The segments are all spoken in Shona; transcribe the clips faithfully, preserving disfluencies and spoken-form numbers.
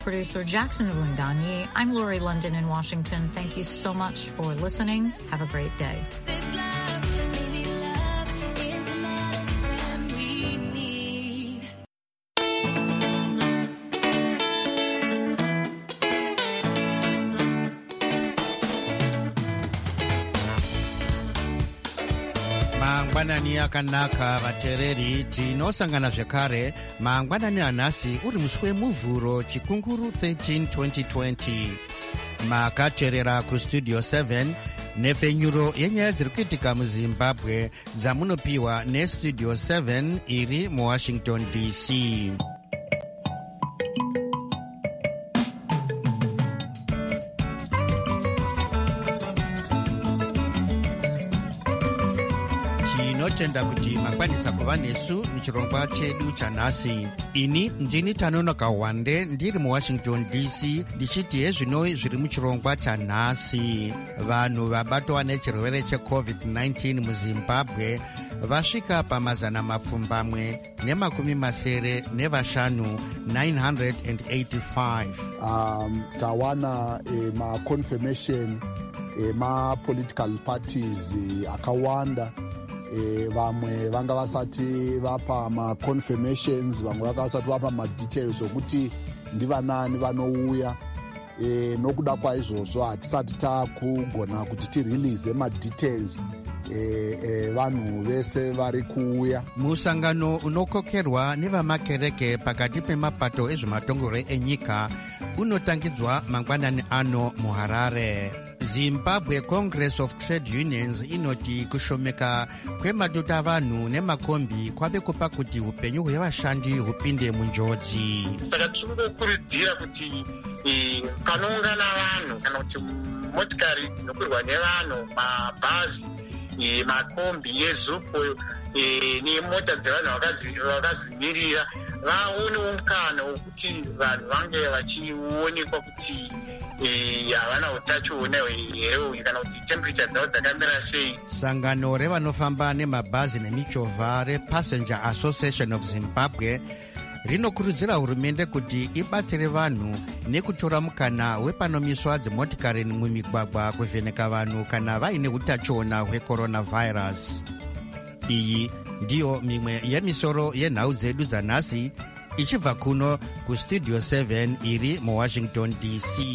Producer Jackson Avundani. I'm Lori London in Washington. Thank you so much for listening. Have a great day. Mangwanani akanaka vatereri tinosangana zvekare mangwanani anhasi uri musi wemuvhuro chikunguru thirteen twenty twenty makateerera kustudio seven nepfenyuro yenyaya dziri kuitika muzimbabwe dzamunopiwa nestudio seven iri muwashington D C. tinotenda kuti makwanisa kuva nesu muchirongwa chedu chanhasi. Ini ndini Tanonoka Wande ndiri muwashington D C ndichiti hezvino zviri muchirongwa chanhasi. Vanhu vabatwa nechirwere checovid nineteen muzimbabwe vasvika pamazana mapfumbamwe nemakumi masere nevashanu nine hundred eighty-five. Um, tawana eh, ma-confirmation eh, ma-political parties eh, akawanda. E, vamwe vanga vasati vapa ma-confirmations, vamwe vanga vasati vapa ma-details okuti ndivanani vanouya. E, nokuda kwaizvozvo hatisati takugona kuti tirelease ma-details e, e, vanhu vese vari kuuya. Musangano unokokerwa nevamakereke pakati pemapato ezvematongore enyika unotangidzwa mangwanani ano muHarare. Zimbabwe Congress of Trade Unions inoti kushomeka kwematuta avanhu nemakombi kwave kupa kuti upenyu hwevashandi hupinde munjodzi. Saka tirikukurudzira kuti e, panoungana vanhu kana kuti motikari dzinokwirwa nevanhu, mabhazi, e, makombi ezupo e, nemota dzevanhu vakazimirira vaonewo mukana wekuti vanhu vange vachionekwa kuti havana utachiona here kana kuti temperature dzavo dzakamira sei. Sangano revanofamba nemabhazi nemichovha rePassenger Association of Zimbabwe rinokurudzira hurumende kuti ibatsire vanhu nekutora mukana wepanomiswa dzimotikari mumigwagwa kuvheneka vanhu kana vaine utachiona hwecoronavirus. Iyi ndiyo mimwe yemisoro yenhau dzedu dzanhasi ichibva kuno kustudio seven iri muwashington D C.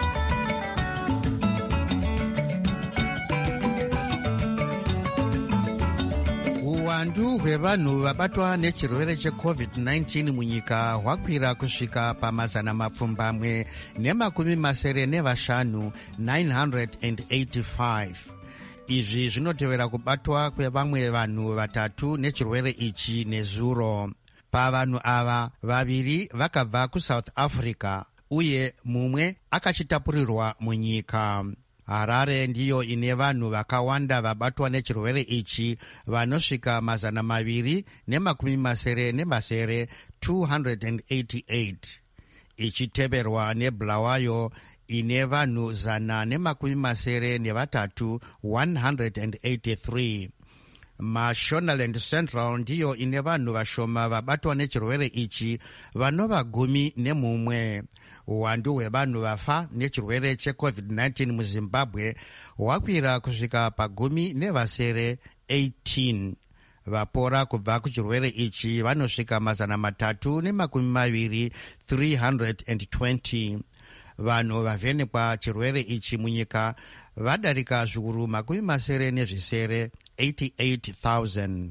Uwandu hwevanhu vabatwa nechirwere checovid nineteen munyika hwakwira kusvika pamazana mapfumbamwe nemakumi masere nevashanu nine hundred eighty-five. Izvi zvinotevera kubatwa kwevamwe vanhu vatatu nechirwere ichi nezuro. Pavanhu ava vaviri vakabva kuSouth Africa uye mumwe akachitapurirwa munyika. Harare ndiyo ine vanhu vakawanda vabatwa nechirwere ichi vanosvika mazana maviri nemakumi masere nemasere two hundred eighty-eight. Ichiteverwa neBulawayo ine vanhu zana nemakumi masere nevatatu one hundred eighty-three. Mashonaland Central ndiyo ine vanhu vashoma vabatwa nechirwere ichi vanova gumi nemumwe. Uwandu hwevanhu vafa nechirwere checovid nineteen muzimbabwe hwakwira kusvika pagumi nevasere eighteen. Vapora kubva kuchirwere ichi vanosvika mazana matatu nemakumi maviri three hundred twenty. Vanhu vavhenekwa chirwere ichi munyika vadarika zviuru makumi masere nezvisere eighty-eight thousand.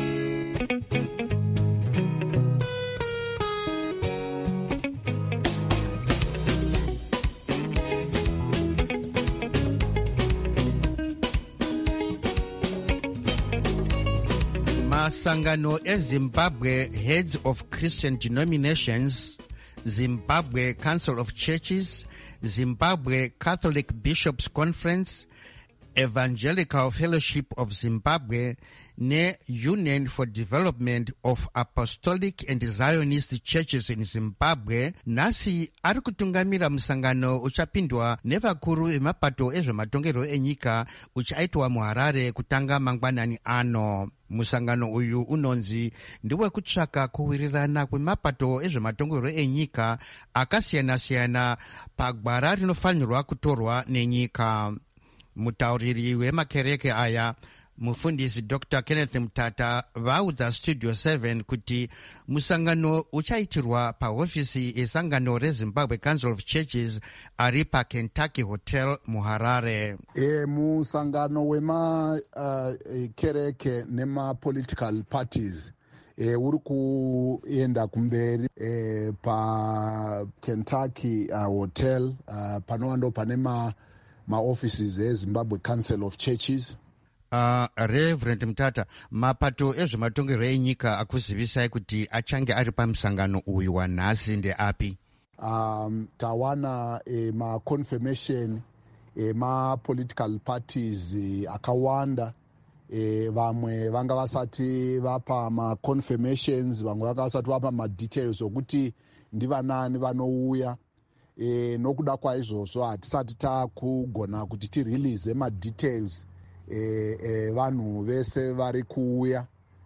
Masangano eZimbabwe Heads of Christian Denominations, Zimbabwe Council of Churches, Zimbabwe Catholic Bishops Conference, Evangelical Fellowship of Zimbabwe ne-Union for Development of Apostolic and Zionist Churches in Zimbabwe nasi ari kutungamira musangano uchapindwa nevakuru vemapato ezvematongero enyika uchaitwa muHarare kutanga mangwanani ano. Musangano uyu unonzi ndiwe kutsvaka kuwirirana kwemapato ezvematongero enyika akasiyana-siyana pagwara rinofanirwa kutorwa nenyika. Mutauriri wemakereke aya mufundisi Doctor Kenneth Mutata vaudza Studio seven kuti musangano uchaitirwa pahofisi yesangano reZimbabwe Council of Churches ari paKentucky Hotel muHarare. E, musangano wema uh, kereke nema-political parties e, uri kuenda kumberi e, pa Kentucky uh, Hotel uh, panowando panema ma-offices eZimbabwe Council of Churches. Uh, Reverend Mutata, mapato ezvematongero enyika akuzivisai kuti achange ari pamusangano uyu wanhasi ndeapi? Um, tawana e, ma-confirmation e, ma-political parties e, akawanda e, vamwe vanga vasati vapa ma-confirmations, vamwe vanga vasati vapa ma-details okuti ndivanani vanouya. E, nokuda kwaizvozvo hatisati takugona kuti tirelease ma-details e, e, vanhu vese vari kuuya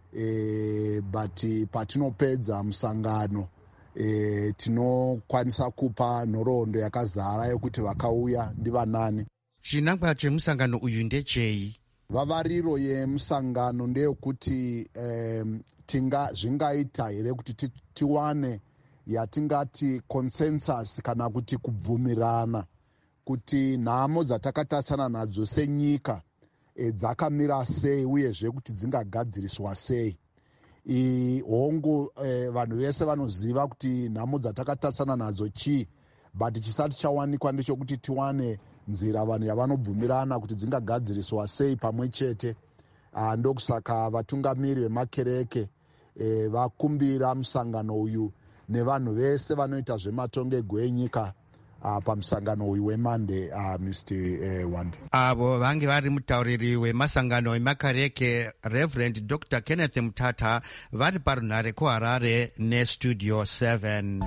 e, but patinopedza musangano e, tinokwanisa kupa nhoroondo yakazara yokuti vakauya ndivanani. Chinangwa chemusangano uyu ndechei? Vavariro yemusangano ndeyekuti e, tinga zvingaita here kuti tiwane yatingati consensus kana kuti kubvumirana kuti nhamo dzatakatasana nadzo senyika e, dzakamira sei uyezve kuti dzingagadziriswa sei. I hongu e, vanhu vese vanoziva kuti nhamo dzatakatasana nadzo chii, but chisati chawanikwa ndechekuti tiwane nzira vanhu yavanobvumirana kuti dzingagadziriswa sei pamwe chete. Ndokusaka vatungamiri vemakereke e, vakumbira musangano uyu nevanhu vese vanoita zvematongego enyika uh, pamusangano uyu weMonday uh, Mister Uh, Wande. Avo vange vari mutauriri wemasangano emakereke Reverend Doctor Kenneth Mutata vari parunhare kuHarare neStudio seven.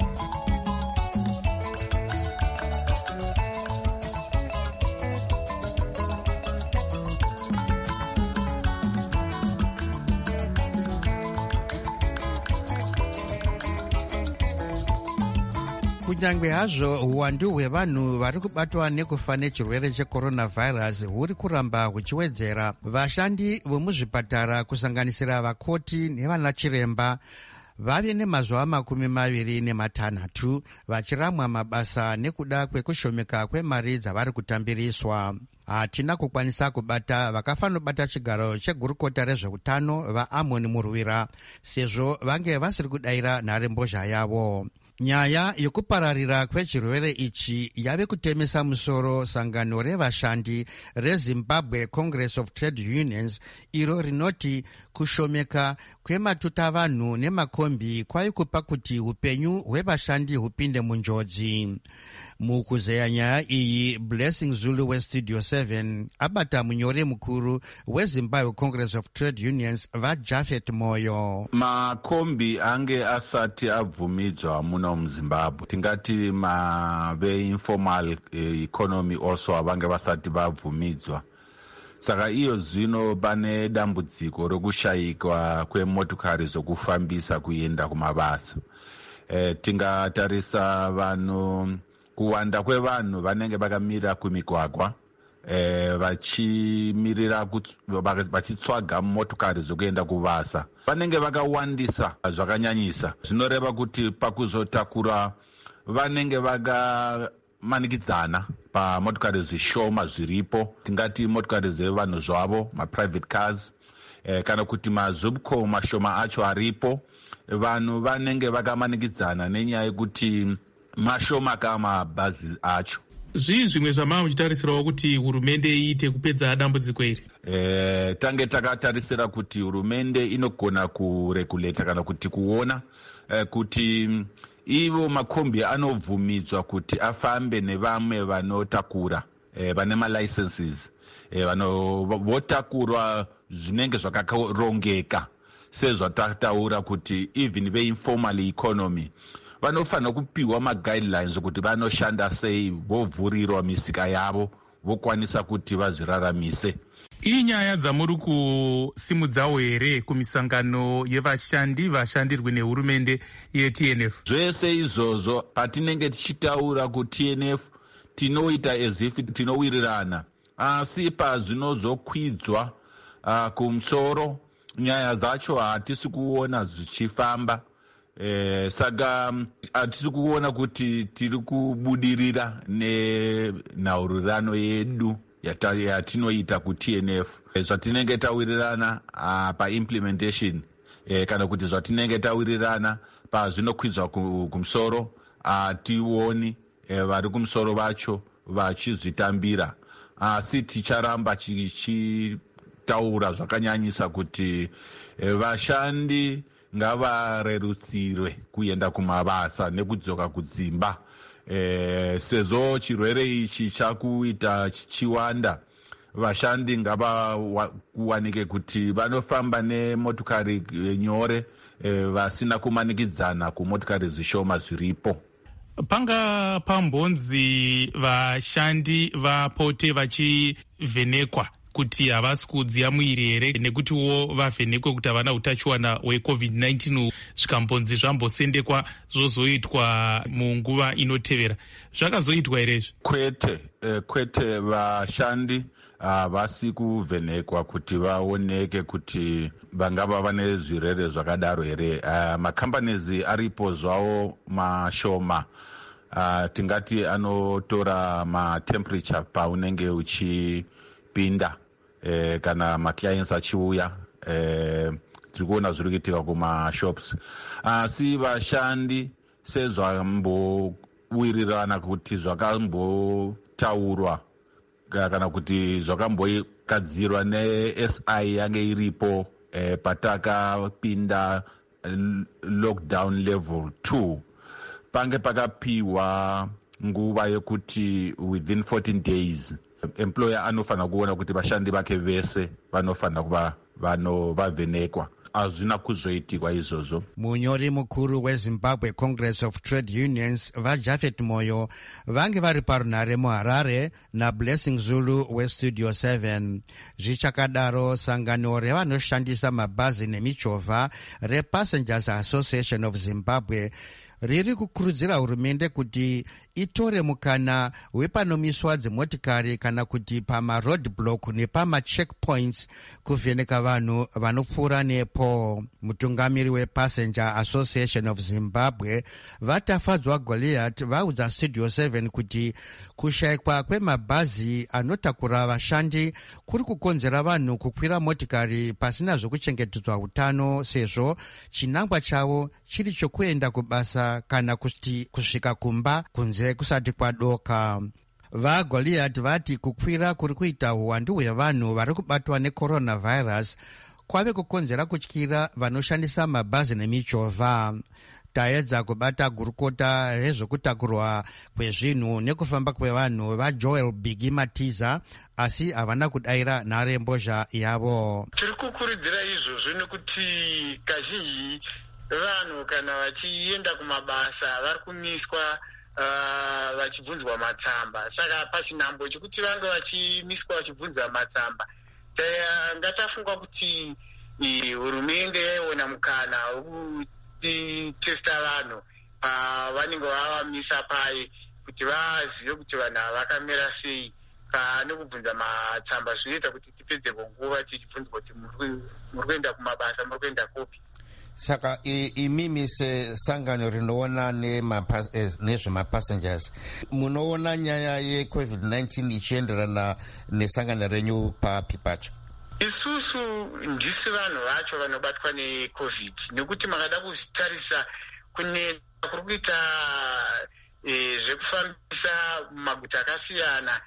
Kunyangwe hazvo uwandu hwevanhu vari kubatwa nekufa nechirwere checoronavirus huri kuramba huchiwedzera, vashandi vemuzvipatara kusanganisira vakoti nevana chiremba vave nemazuva makumi maviri nematanhatu vachiramwa mabasa nekuda kwekushomeka kwemari dzavari kutambiriswa. Hatina kukwanisa kubata vakafanobata chigaro chegurukota rezveutano vaAmon Murwira sezvo vange vasiri kudayira nharembozha yavo. Nyaya yokupararira kwechirwere ichi yave kutemesa musoro sangano revashandi reZimbabwe Congress of Trade Unions, iro rinoti kushomeka kwematuta vanhu nemakombi kwaikupa kuti upenyu hwevashandi hupinde munjodzi. Mukuzeya nyaya iyi, Blessing Zulu weStudio seven abata munyori mukuru weZimbabwe Congress of Trade Unions vaJafet Moyo. Makombi ange asati abvumidzwa muno muZimbabwe, tingati mave informal economy also avange vasati vabvumidzwa. Saka iyo zvino pane dambudziko rokushayikwa kwemotokari zokufambisa kuenda kumabasa. E, tingatarisa vanhu kuwanda kwevanhu vanenge vakamira kumigwagwa e, vachimirira vachitsvaga motokari zokuenda kuvasa vanenge vakawandisa zvakanyanyisa. Zvinoreva kuti pakuzotakura vanenge vakamanikidzana pamotokari zvishoma zviripo, tingati motokari dzevanhu zvavo, maprivate cars e, kana kuti mazubco mashoma acho aripo, vanhu vanenge vakamanikidzana nenyaya yekuti mashoma kamabhazi acho. Zvii zvimwe zvamava muchitarisirawo kuti hurumende iite kupedza dambudziko iri? E, tange takatarisira kuti hurumende inogona kureguleta kana kuti kuona e, kuti ivo makombi anobvumidzwa kuti afambe nevamwe vanotakura e, vane malicenses e, vanhu votakurwa zvinenge zvakarongeka sezvatataura kuti even veinformal economy vanofanira kupiwa maguidelines okuti vanoshanda sei, vovhurirwa misika yavo, vokwanisa kuti vazviraramise. Inyaya dzamuri kusimudzawo here kumisangano yevashandi vashandirwi nehurumende ye-T N F? Zvese izvozvo patinenge tichitaura ku-T N F tinoita as if tinowirirana, asi pazvinozokwidzwa uh, kumusoro nyaya dzacho hatisi kuona zvichifamba. Eh, saka hatisi kuona kuti tiri kubudirira nenhaurirano yedu yatinoita ku-T N F. E, zvatinenge tawirirana uh, pa-implementation e, kana kuti zvatinenge tawirirana pazvinokwidzwa kumusoro hationi e, vari kumusoro vacho vachizvitambira, asi ticharamba chichitaura zvakanyanyisa kuti e, vashandi ngavarerutsirwe kuenda kumabasa nekudzoka kudzimba. E, sezvo chirwere ichi chakuita chichiwanda, vashandi ngavawanike kuti vanofamba nemotokari nyore e, vasina kumanikidzana kumotokari zvishoma zviripo. Panga pambonzi vashandi vapote vachivhenekwa kuti havasi kudziya muiri here, nekutiwo vavhenekwe kuti havana utachiwana hwecovid nineteen, zvikambonzi zvambosendekwa zvozoitwa munguva inotevera. Zvakazoitwa here izvi? Kwete, eh, kwete vashandi havasi kuvhenekwa kuti vaoneke kuti vangava vane zvirwere zvakadaro here. Uh, makambanisi aripo zvawo mashoma, uh, tingati anotora matemperature paunenge uchipinda eh, kana maclients achiuya, eh, tiri kuona zviri kuitika kumashops, asi vashandi sezvambowirirana kuti zvakambotaurwa kana kuti zvakambogadzirwa ne-S I yange iripo eh, patakapinda lockdown level two, pange pakapiwa nguva yekuti within fourteen days employer anofanira kuona kuti vashandi vake vese vanofanira kuva vanovhenekwa. Hazvina kuzoitikwa izvozvo. Munyori mukuru weZimbabwe Congress of Trade Unions vaJafet Moyo vange vari parunhare muHarare naBlessing Zulu weStudio seven. Zvichakadaro, sangano revanoshandisa mabhazi nemichovha rePassengers Association of Zimbabwe riri kukurudzira hurumende kuti itore mukana wepanomiswa dzimotikari kana kuti pamaroadblock nepamacheckpoints kuvheneka vanhu vanopfuura nepo. Mutungamiri wePassenger Association of Zimbabwe vatafadzwa Goliath vaudza Studio seven kuti kushayikwa kwemabhazi anotakura vashandi kuri kukonzera vanhu kukwira motikari pasina zvokuchengetedzwa utano, sezvo chinangwa chavo chiri chokuenda kubasa kana kuti kusvika kumba kunze kusati kwadoka. VaGoliath vati kukwira kuri kuita uwandu hwevanhu vari kubatwa necoronavirus kwave kukonzera kutyira vanoshandisa mabhazi nemichovha. Taedza kubata gurukota rezvokutakurwa kwezvinhu nekufamba kwevanhu vaJoel Bigi Matiza, asi havana kudayira nhare mbozha yavo. Tiri kukurudzira izvozvo nekuti kazhinji vanhu kana vachienda kumabasa vari kumiswa uh, vachibvunzwa matsamba. Saka pachinhambo chekuti vange vachimiswa vachibvunza matsamba, ngatafunga kuti hurumende yaiona mukana wekutesta vanhu pavanenge vavamisa paye kuti vazive kuti vanhu vakamira sei nekubvunza matsamba. Zvinoita kuti tipedzepo nguva tichibvunzwa kuti muri kuenda kumabasa, muri kuenda kopi. Saka imimi sesangano rinoona nezvemapassengers munoona nyaya yecovid nineteen ichienderana nesangano renyu papi pacho? Isusu ndisi vanhu vacho vanobatwa necovid, nekuti makada kuzitarisa kunetsa kuri kuita e, zvekufambisa maguta akasiyana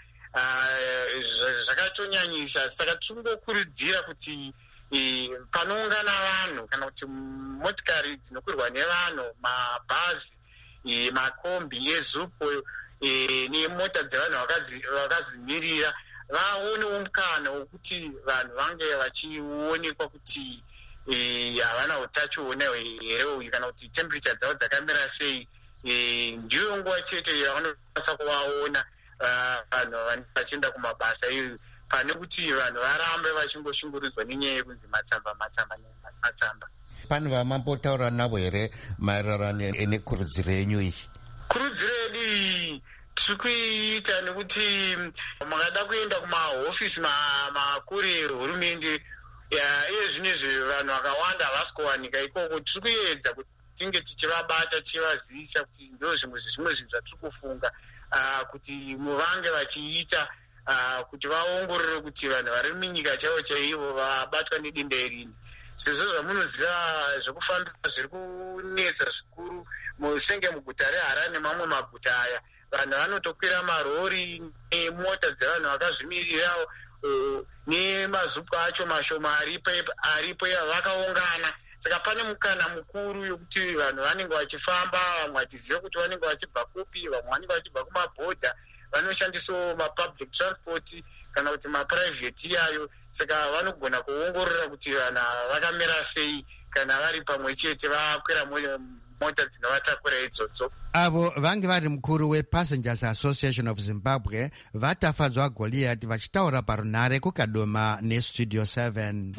zvakatonyanyisa. Saka tingokurudzira kuti E, panoungana vanhu kana kuti motikari dzinokwirwa nevanhu, mabhazi, e, makombi ezupo e, nemota dzevanhu vakadzimirira vaonewo mukana wekuti vanhu vange vachionekwa kuti havana utachiona here uyu kana kuti temperature dzavo dzakamira sei. Ndiyo nguva chete yavanokwanisa kuvaona vanhu vanenge vachienda kumabasa iyo, pane kuti vanhu varambe vachingoshungurudzwa nenyaya yekunzi matsamba matsamba matsamba. Pane vamambotaura navo here maererano nekurudziro yenyu iyi? Kurudziro yedu iyi tiri kuiita nekuti makada kuenda kumahofisi makuru ehurumende iye zvinezvi vanhu vakawanda havasi kuwanika ikoko. Tiri kuedza kuti tinge tichivabata tichivazivisa kuti ndo zvimwe zvimwe zvinhu zvatiri kufunga kuti muvange vachiita kuti vaongorore kuti vanhu vari munyika chaivo chaivo vabatwa nedenda irini. Sezvo zvamunoziva zvekufambisa zviri kunetsa zvikuru senge muguta reHarare nemamwe maguta aya, vanhu vanotokwira marori nemota dzevanhu vakazvimirirawo nemazupu acho mashoma aripo aripo vakaungana. Saka pane mukana mukuru yokuti vanhu vanenge vachifamba, vamwe vachiziva kuti vanenge vachibva kupi, vamwe vanenge vachibva kumabhodha, vanoshandisawo mapublic transport kana kuti maprivate iyayo. Saka vanogona kuongorora kuti vanhu vakamira sei kana vari pamwe chete vakwira mota dzinovatakura idzodzo. Avo vange vari mukuru wePassengers Association of Zimbabwe vatafadzwa Goliath vachitaura parunhare kukadoma nestudio seven.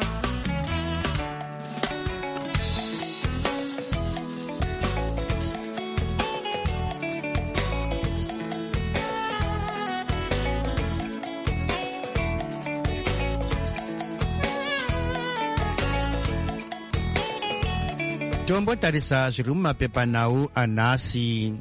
Tombotarisa zviri mumapepanhau anhasi.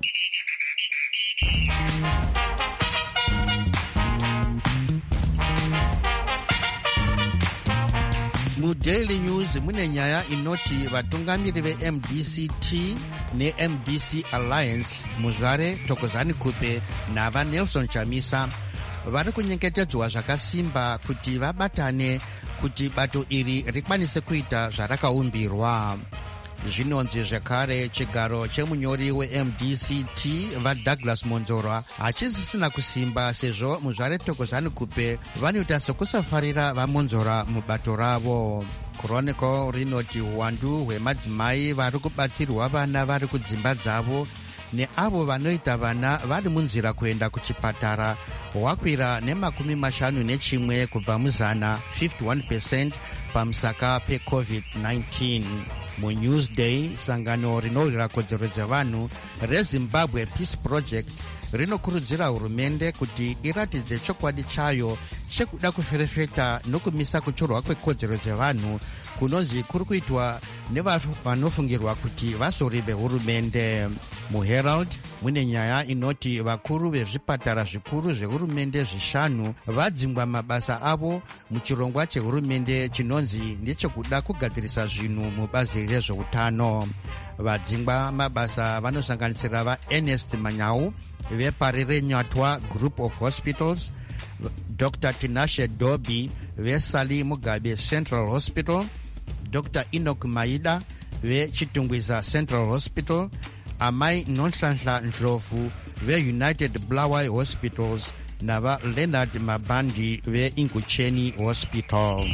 MuDaily News mune nyaya inoti vatungamiri veM D C T neM D C Alliance Muzvare Thokozani Kupe navaNelson Chamisa vari kunyengetedzwa zvakasimba kuti vabatane kuti bato iri rikwanise kuita zvarakaumbirwa. Zvinonzi zvekare chigaro chemunyori weM D C T vaDouglas Monzorwa hachisisina kusimba sezvo Muzvare Thokozani Kupe vanoita sokusafarira vaMonzorwa mubato ravo. Chronicle rinoti uwandu hwemadzimai vari kubatsirwa vana vari kudzimba dzavo neavo vanoita vana vari munzira kuenda kuchipatara hwakwira nemakumi mashanu nechimwe kubva muzana fifty-one percent pamusaka pecovid nineteen. MuNewsday sangano rinowira kodzero dzevanhu reZimbabwe Peace Project rinokurudzira hurumende kuti iratidze chokwadi chayo chekuda kuferefeta nokumisa kuchorwa kwekodzero dzevanhu kunonzi kuri kuitwa nevanofungirwa kuti vasori vehurumende. MuHerald mune nyaya inoti vakuru vezvipatara zvikuru zvehurumende zvishanu vadzingwa mabasa avo muchirongwa chehurumende chinonzi ndechekuda kugadzirisa zvinhu mubazi rezveutano. Vadzingwa mabasa vanosanganisira vaErnest Manyau veParire Nyatwa Group of Hospitals, Doctor Tinashe Dobi veSali Mugabe Central Hospital, Doctor Enoch Maida veChitungwiza Central Hospital, Amai Nonhlanhla Ndlovu veUnited Bulawayo Hospitals nava Leonard Mabandi veIngucheni Hospital.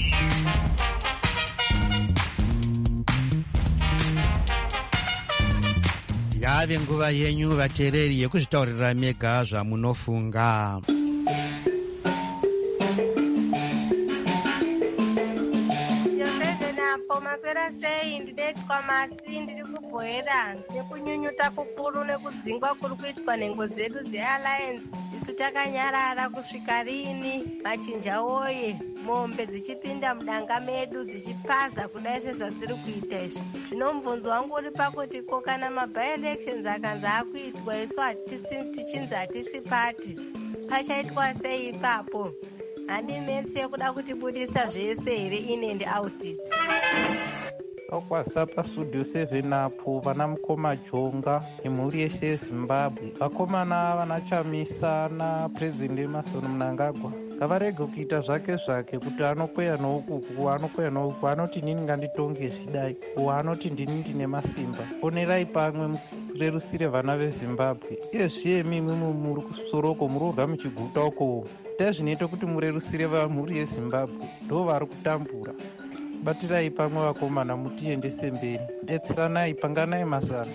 Yave nguva yenyu vateereri yekuzvitaurira mega zvamunofunga. Maswera sei ndinetwa masi ndiri kubhoera ndine kunyunyuta kukuru nekudzingwa kuri kuitwa nhengo dzedu dzealliance. Isu takanyarara kusvika rini? Machinja woye, mombe dzichipinda mudanga medu dzichipaza kudai zvezvadziri kuita izvi. Zvino mubvunzo wangu uri pakuti ko kana maby-elections akanzi akuitwa isu tichinzi hatisi pati, pachaitwa sei ipapo? Handinetsi yekuda kutibudisa zvese here in and out. Okwasapa studio seven apo vana Mukoma Jonga imhuri yeshe yeZimbabwe, vakomana vana Chamisa na President Emmerson Mnangagwa ngavarege kuita zvake zvake kuti anokweya nouku anokweya nouku anoti nini nganditonge zvidai uwo anoti ndini ndine masimba. Onerai pamwe murerusire vana vezimbabwe. Iyezviye mimwe muri kusoroko muri kurya muchiguta uko dai zvinoita kuti murerusire vamhuri yezimbabwe ndo vari kutambura. Batirai pamwe vakomana mutiendese mberi, detseranai, panganai mazano.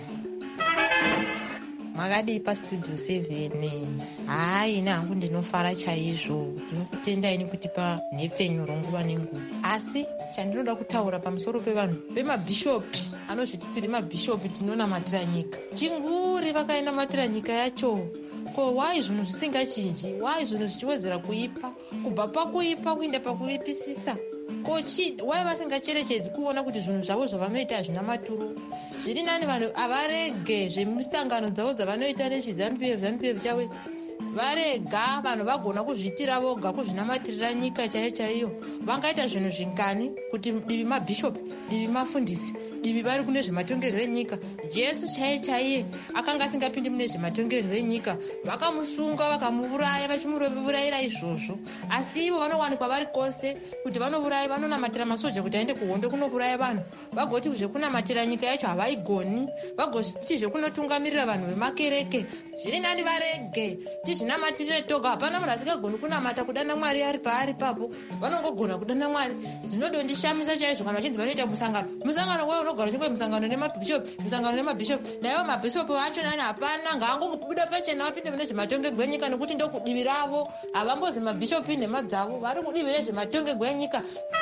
Makadii pastudio seven. Hai ine hangu ndinofara chaizvo, ndinokutendai nekutipa nhepfenyu ronguva nenguva. Asi chandinoda kutaura pamusoro pevanhu vemabhishopi anozviti tiri mabhishopi tinonamatira nyika. Chinguri vakainamatira nyika yacho. Ko wai zvinhu zvisingachinji, wai zvinhu zvichiwedzera kuipa, kubva pakuipa kuenda pakuipisisa. Ko chi wai vasingacherechedzi kuona kuti zvinhu zvavo zvavanoita hazvina maturo. Zviri nani vanhu avarege zvemisangano dzavo dzavanoita nechizanu P F zanu P F chawe varega vanhu vagona kuzviitira voga kuzvinamatirira nyika chaiyo chaiyo. Vangaita zvinhu zvingani kuti divi mabhishopi, divi mafundisi, divi vari kune zvematongerwo enyika. Jesu chaiye chaiye akanga asingapindi mune zvematongerwo enyika, vakamusunga vakamuuraya vachimuurayira izvozvo. Asi ivo vanowanikwa vari kwose kuti vanouraya, vanonamatira masoja kuti aende kuhondo kunouraya vanhu, vagoti zvekunamatira nyika yacho havaigoni, vagoti zvekunotungamirira vanhu vemakereke. Zviri nani varege tizvinamatirire toga. Hapana munhu asingagoni kunamata kudana Mwari ari paari papo, vanongogona kudana Mwari. Dzinodondishamisa chaizvo kana vachinzi vanoita musangano. Musangano wao unogara uchingwe musangano nemabhishopi, musangano nemabhishopi. Naivo mabhishopi vacho nani hapana, ngaangobuda pachena vapinde mune zvematongerwo enyika nekuti ndokudivi ravo. Havambozi mabhishopi nemadzavo, vari kudivi rezvematongerwo enyika.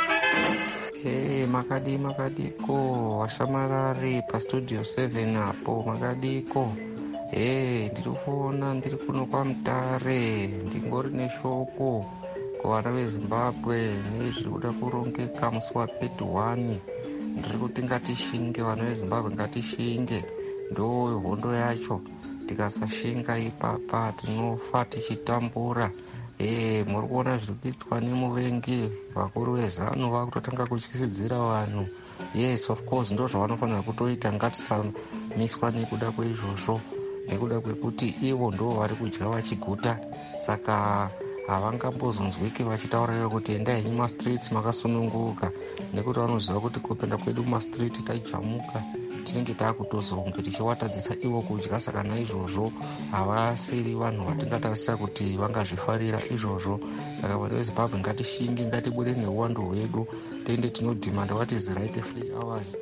Hey, makadi makadiko washamarari pastudio seven apo makadiko. Hey, ndiri kuona ndiri kuno kwaMutare, ndingori neshoko kuvana veZimbabwe nezviri kuda kurongeka musi wathirty-one. Ndiri kuti ngatishinge, vana veZimbabwe ngatishinge, ndo hondo yacho. Tikasashinga ipapa tinofa tichitambura. Eh, muri kuona zviri kuitwa nemuvengi vakuru vezanu vakutotanga kutyisidzira vanhu. Yes, of course, ndo zvavanofanira kutoita. Ngatisamiswa nekuda kweizvozvo, nekuda kwekuti ivo ndo vari kudya vachiguta. Saka havangambozonzwiki vachitaura kuti endai mumastreets makasununguka, nekuti vanoziva kuti kupenda kwedu mumastreet tajamuka tinenge taakutozonge tichiwatadzisa ivo kudya. Saka naizvozvo havasiri vanhu vatingatarisira kuti vangazvifarira izvozvo. Saka vanhu veZimbabwe ngatishinge, ngatibude neuwandu hwedu, tiende tinodhimanda what is right free hours.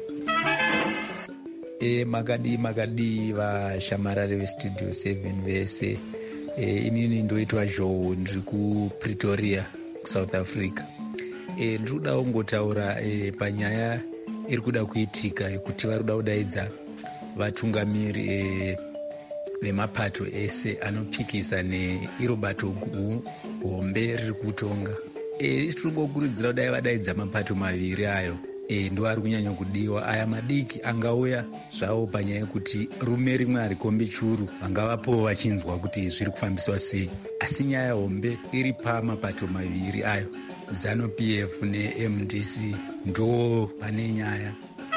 E, makadi makadi vashamarari vestudio seven vese. E, inini ndoitwa zhou ndiri kuPretoria kuSouth Africa. E, ndiri kuda kungotaura e, panyaya iri kuda kuitika yekuti vari kuda kudaidza vatungamiri e, vemapato ese anopikisa neiro bato hombe riri kutonga. E, tiri kungokurudzira kudai vadaidza mapato maviri ayo. E, ndo ari kunyanya kudiwa. Aya madiki angauya zvavo panyaya yekuti rume rimwe harikombi churu, vangavapowo vachinzwa kuti zviri kufambiswa sei. Asi nyaya hombe iri pamapato maviri ayo, Zanu P F neM D C, ndo pane nyaya.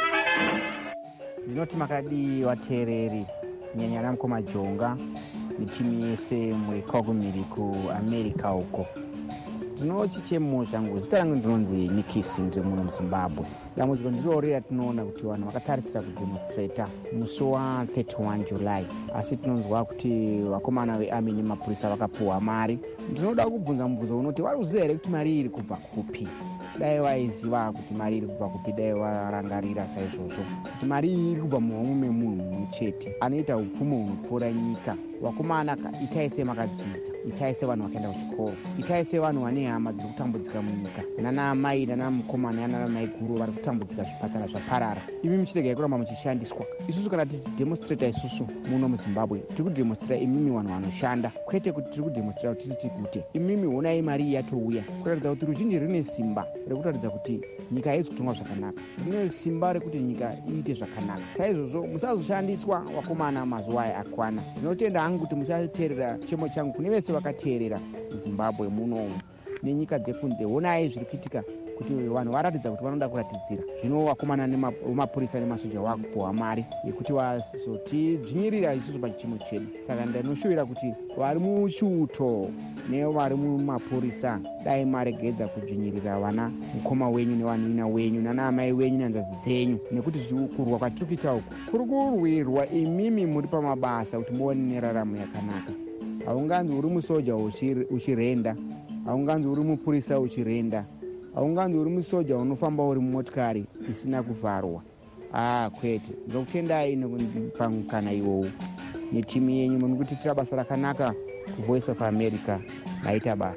Ndinoti makadi vateereri, nyanya namukoma Jonga netimu yese muri kwagumiri kuAmerica uko. Ndinoti chemo changu zita rangu ndinonzi Nikisi, ndiri muno muZimbabwe. Dambudziko ndirori ratinoona kuti vanhu vakatarisira kudemonstrata musi wathirty-one July, asi tinonzwa kuti vakomana vearmy nemapurisa vakapuhwa mari. Ndinoda kubvunza mubvunzo unoti vari kuziva here kuti mari iri kubva kupi? Dai vaiziva kuti mari iri kubva kupi, dai varangarira saizvozvo kuti mari iri kubva muhomwe memunhu mumwe chete anoita upfumi hunopfuura nyika. Vakomana itai semakadzidza, itai sevanhu vakaenda kuchikoro, itai sevanhu vane hama dziri kutambudzika munyika, nanamai nanamukomana nanamai guru vari kutambudzika, zvipatara zvaparara. Imi muchiregai kuramba muchishandiswa. Isusu kana tichidemonstrata isusu muno muZimbabwe tiri kudemonstrata imimi vanhu vanoshanda, kwete kuti tiri kudemonstrata kuti titi kuti imimi honai mari yatouya, kuratidza kuti ruzhinji rine simba rekuratidza kuti nyika haizi kutonga zvakanaka, rine simba rekuti nyika iite zvakanaka. Saizvozvo musazoshandiswa vakomana mazuva aya akwana. Ndinotenda hangu kuti muchateerera chemo changu kune vese vakateerera muZimbabwe muno nenyika dzekunze. Honai zviri kuitika kuti vanhu varatidza kuti vanoda kuratidzira. Zvino vakomana vemapurisa nemasoja vakupuhwa mari yekuti vazotidzvinyirira isusu pachimo chedu. Saka ndinoshuvira kuti vari mushuto nevari mumapurisa dai maregedza kudzvinyirira vana mukoma wenyu nevanina wenyu nanaamai wenyu nanzvadzi dzenyu, nekuti kurwa kwatiri kuita uku kuri kurwirwa imimi muri pamabasa kuti muone neraramo yakanaka. Haunganzi uri musoja uchirenda, haunganzi uri mupurisa uchirenda, haunganzi uri musoja unofamba uri mumotikari isina kuvharwa. Ah, kwete. Ndokutendai nepamukana iwowu netimu yenyu munokutiitira basa rakanaka kuVoice of America. Maita basa.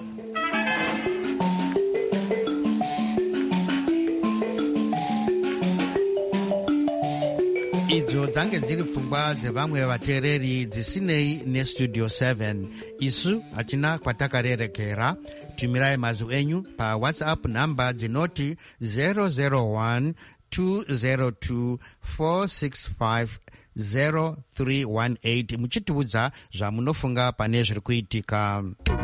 idzo dzange dziri pfungwa dzevamwe vateereri dzisinei nestudio seven. isu hatina kwatakarerekera. tumirai mazwi enyu pawhatsapp namba dzinoti zero zero one two zero two four six five zero three one eight muchitiudza zvamunofunga pane zviri kuitika.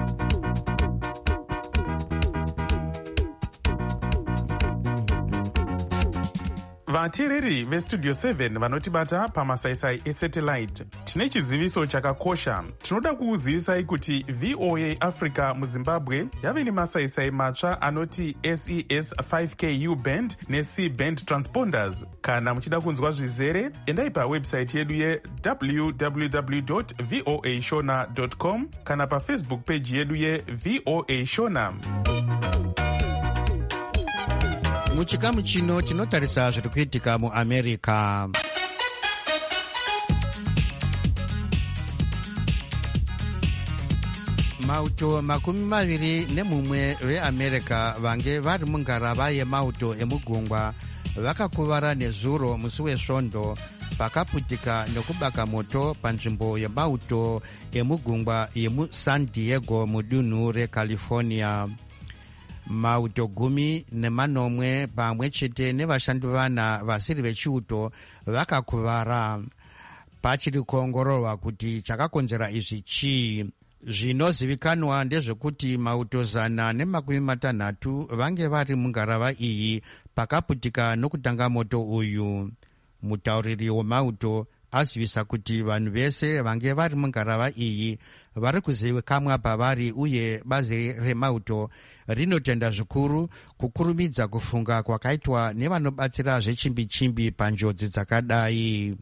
vateereri vestudio seven vanotibata pamasaisai esatellite, tine chiziviso chakakosha. tinoda kukuzivisai kuti V O A Africa muZimbabwe yave nemasaisai matsva anoti S E S five K U band neC band transponders. Kana muchida kunzwa zvizere, endai pawebsite yedu ye w w w dot voa shona dot com kana pafacebook page yedu ye V O A Shona. muchikamu chino tinotarisa zviri kuitika muamerica. mauto makumi maviri nemumwe veamerica vange vari mungarava yemauto emugungwa vakakuvara nezuro musi wesvondo pakaputika nekubaka moto panzvimbo yemauto emugungwa yemusan diego mudunhu recalifornia. mauto gumi nemanomwe pamwe chete nevashandi vana vasiri vechiuto vakakuvara. pachiri kuongororwa kuti chakakonzera izvi chii. zvinozivikanwa ndezvekuti mauto zana nemakumi matanhatu vange vari mungarava iyi pakaputika nokutanga moto uyu. mutauriri wemauto azivisa kuti vanhu vese vange vari mungarava iyi vari kuzivikamwa pavari, uye bazi remauto rinotenda zvikuru kukurumidza kufunga kwakaitwa nevanobatsira zvechimbi-chimbi panjodzi dzakadai.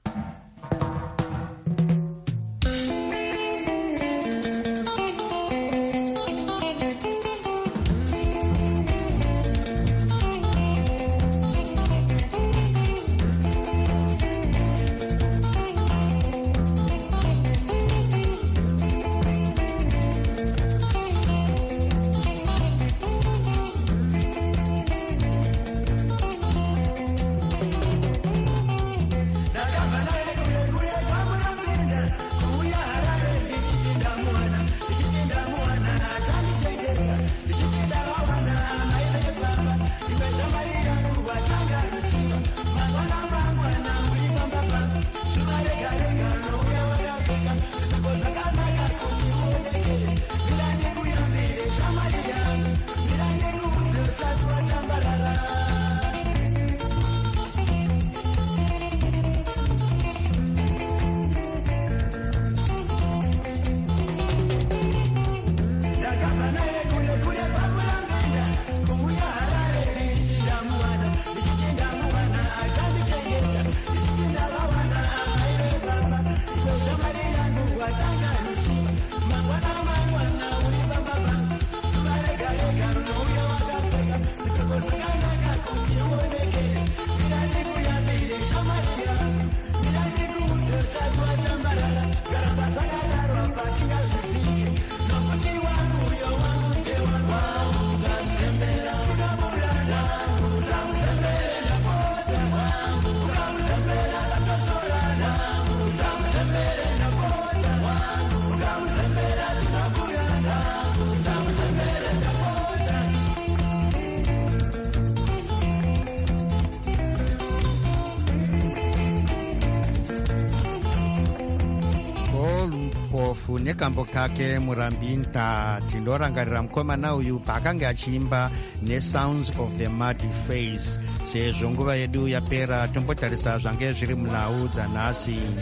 nekambo kake murambinta tindorangarira mukomana uyu paakanga achiimba neSounds of the Muddy Face. sezvo nguva yedu yapera tombotarisa zvange zviri munhau dzanhasi.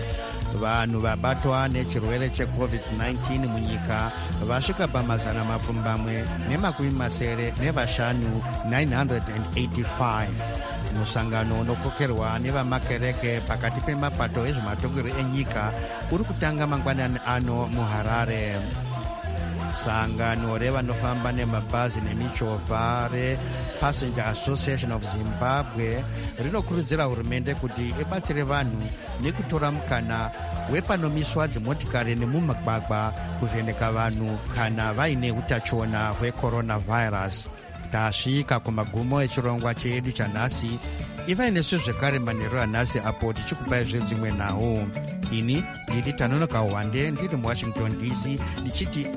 vanhu vabatwa nechirwere checovid nineteen munyika vasvika pamazana mapfumbamwe nemakumi masere nevashanu nine hundred eighty-five. musangano unokokerwa nevamakereke pakati pemapato ezvematongerwo enyika uri kutanga mangwanani ano muharare. sangano revanofamba nemabhazi nemichovha rePassenger Association of Zimbabwe rinokurudzira hurumende kuti ibatsire vanhu nekutora mukana wepanomiswa dzimotikari nemumagwagwa kuvheneka vanhu kana vaine utachiona hwecoronavirus. tasvika kumagumo echirongwa chedu chanhasi. ivai nesu zvekare manheru anhasi apo tichikupai zvedzimwe nhau. ini ndiri Tanonoka Wande ndiri muWashington D C ndichiti